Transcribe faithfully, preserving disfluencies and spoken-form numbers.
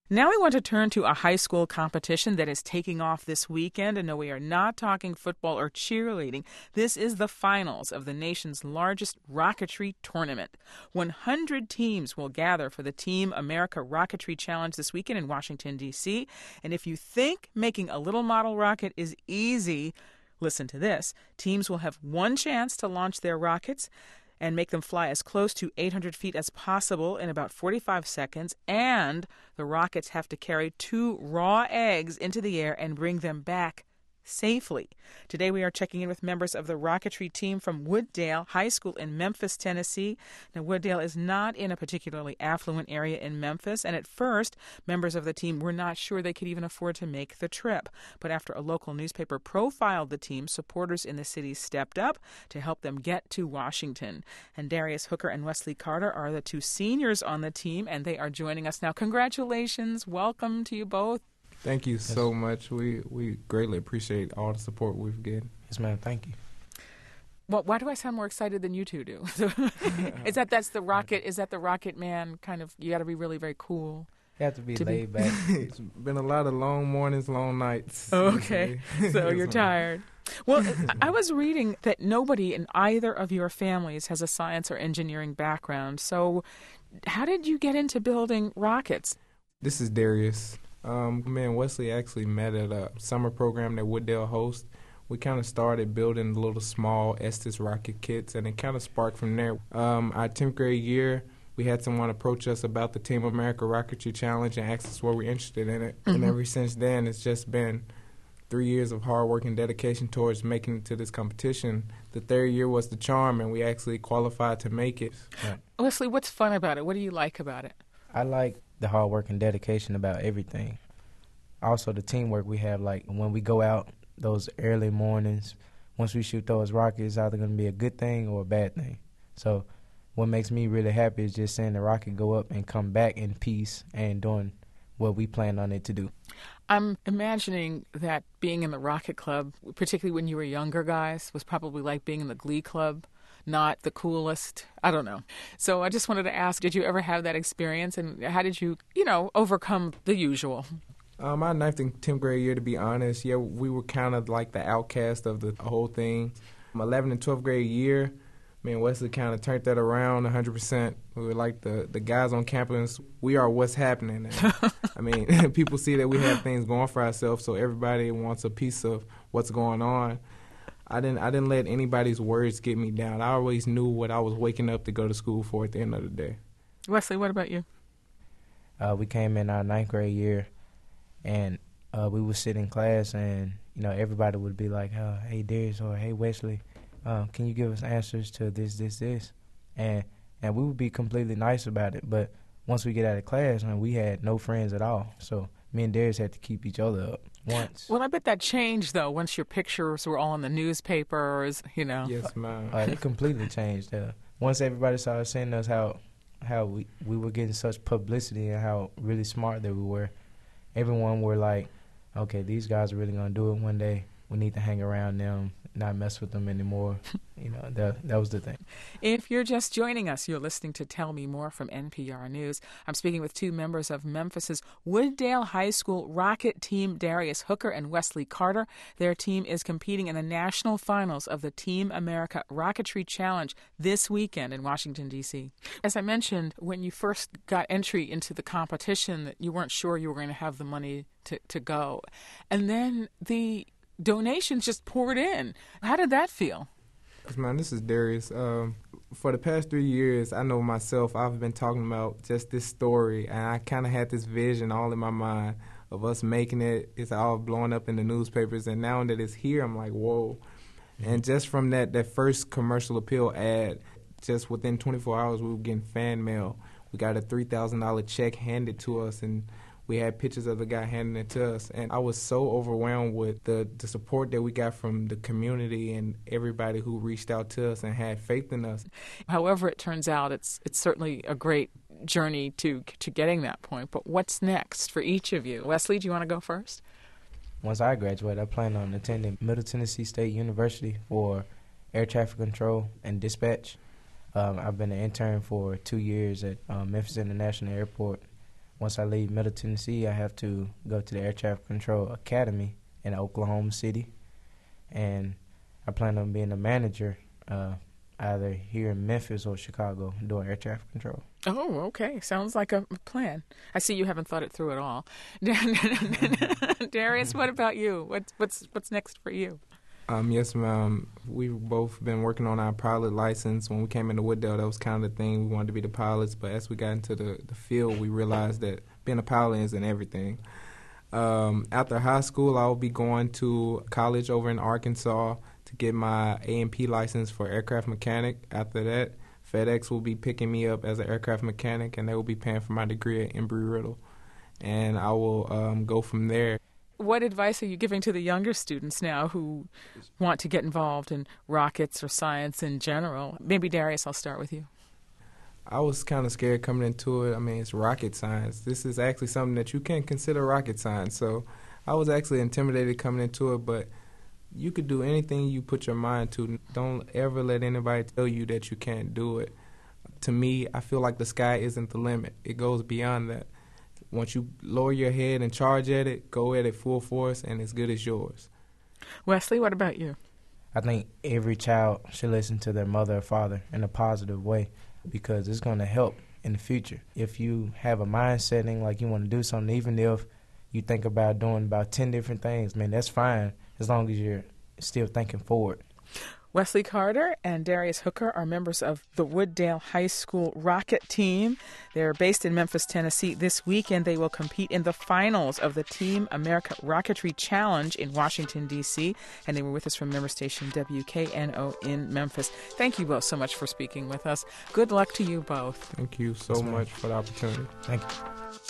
Now we want to turn to a high school competition that is taking off this weekend. And no, we are not talking football or cheerleading. This is the finals of the nation's largest rocketry tournament. one hundred teams will gather for the Team America Rocketry Challenge this weekend in Washington, D C. And if you think making a little model rocket is easy, listen to this. Teams will have one chance to launch their rockets and make them fly as close to eight hundred feet as possible in about forty-five seconds. And the rockets have to carry two raw eggs into the air and bring them back safely. Today we are checking in with members of the rocketry team from Wooddale High School in Memphis, Tennessee. Now, Wooddale is not in a particularly affluent area in Memphis, and at first, members of the team were not sure they could even afford to make the trip. But after a local newspaper profiled the team, supporters in the city stepped up to help them get to Washington. And Darius Hooker and Wesley Carter are the two seniors on the team, and they are joining us now. Congratulations. Welcome to you both. Thank you so yes. much. We we greatly appreciate all the support we've gotten. Yes, ma'am. Thank you. Well, why do I sound more excited than you two do? is that that's the rocket? Is that the Rocket Man kind of? You got to be really very cool. You have to be to laid be back. It's been a lot of long mornings, long nights. Okay, so you're tired. Well, I was reading that nobody in either of your families has a science or engineering background. So, how did you get into building rockets? This is Darius. Um, me and Wesley actually met at a summer program that Wooddale hosts. We kind of started building little small Estes rocket kits, and it kind of sparked from there. Um, our tenth grade year, we had someone approach us about the Team America Rocketry Challenge and asked us were we interested in it. Mm-hmm. And ever since then, it's just been three years of hard work and dedication towards making it to this competition. The third year was the charm, and we actually qualified to make it. Right. Wesley, what's fun about it? What do you like about it? I like the hard work and dedication about everything. Also, the teamwork we have, like when we go out those early mornings, once we shoot those rockets, it's either going to be a good thing or a bad thing. So what makes me really happy is just seeing the rocket go up and come back in peace and doing what we planned on it to do. I'm imagining that being in the Rocket Club, particularly when you were younger guys, was probably like being in the Glee Club. Not the coolest. I don't know. So I just wanted to ask, did you ever have that experience, and how did you, you know, overcome the usual? Um, my ninth and tenth grade year, to be honest, yeah, we were kind of like the outcast of the whole thing. My eleventh and twelfth grade year, me and Wesley kind of turned that around one hundred percent. We were like the, the guys on campus. We are what's happening. And, I mean, people see that we have things going for ourselves, so everybody wants a piece of what's going on. I didn't I didn't let anybody's words get me down. I always knew what I was waking up to go to school for at the end of the day. Wesley, what about you? Uh, we came in our ninth grade year, and uh, we would sit in class, and you know everybody would be like, oh, "Hey, Darius," or "Hey, Wesley, um, can you give us answers to this, this, this?" And and we would be completely nice about it. But once we get out of class, man, we had no friends at all. So me and Darius had to keep each other up. Once. Well, I bet that changed, though, once your pictures were all in the newspapers, you know. Yes, ma'am. Uh, it completely changed. Uh, once everybody started seeing us how how we, we were getting such publicity and how really smart that we were, everyone were like, okay, these guys are really going to do it one day. We need to hang around them, not mess with them anymore. You know, that, that was the thing. If you're just joining us, you're listening to Tell Me More from N P R News. I'm speaking with two members of Memphis's Wooddale High School rocket team, Darius Hooker and Wesley Carter. Their team is competing in the national finals of the Team America Rocketry Challenge this weekend in Washington, D C. As I mentioned, when you first got entry into the competition, that you weren't sure you were going to have the money to, to go. And then the donations just poured in. How did that feel? Man, this is Darius. Um, for the past three years, I know myself, I've been talking about just this story, and I kind of had this vision all in my mind of us making it. It's all blowing up in the newspapers, and now that it's here, I'm like, whoa. Mm-hmm. And just from that, that first commercial appeal ad, just within twenty-four hours, we were getting fan mail. We got a three thousand dollars check handed to us, and we had pictures of the guy handing it to us, and I was so overwhelmed with the, the support that we got from the community and everybody who reached out to us and had faith in us. However it turns out, it's it's certainly a great journey to to getting that point. But what's next for each of you? Wesley, do you want to go first? Once I graduate, I plan on attending Middle Tennessee State University for air traffic control and dispatch. Um, I've been an intern for two years at um, Memphis International Airport. once I leave Middle Tennessee, I have to go to the Air Traffic Control Academy in Oklahoma City, and I plan on being a manager uh, either here in Memphis or Chicago doing air traffic control. Oh, okay. Sounds like a plan. I see you haven't thought it through at all. Darius, what about you? What's what's what's next for you? Um, yes, ma'am. We've both been working on our pilot license. When we came into Wooddale, that was kind of the thing. We wanted to be the pilots, but as we got into the, the field, we realized that being a pilot isn't everything. Um, after high school, I will be going to college over in Arkansas to get my A and P license for aircraft mechanic. After that, FedEx will be picking me up as an aircraft mechanic, and they will be paying for my degree at Embry-Riddle. And I will um, go from there. What advice are you giving to the younger students now who want to get involved in rockets or science in general? Maybe, Darius, I'll start with you. I was kind of scared coming into it. I mean, it's rocket science. This is actually something that you can't consider rocket science. So I was actually intimidated coming into it, but you could do anything you put your mind to. Don't ever let anybody tell you that you can't do it. To me, I feel like the sky isn't the limit. It goes beyond that. Once you lower your head and charge at it, go at it full force, and as good as yours. Wesley, what about you? I think every child should listen to their mother or father in a positive way, because it's going to help in the future. If you have a mind setting like you want to do something, even if you think about doing about ten different things, man, that's fine as long as you're still thinking forward. Wesley Carter and Darius Hooker are members of the Wooddale High School Rocket Team. They're based in Memphis, Tennessee. This weekend, they will compete in the finals of the Team America Rocketry Challenge in Washington, D C, and they were with us from member station W K N O in Memphis. Thank you both so much for speaking with us. Good luck to you both. Thank you so much for the opportunity. Thank you.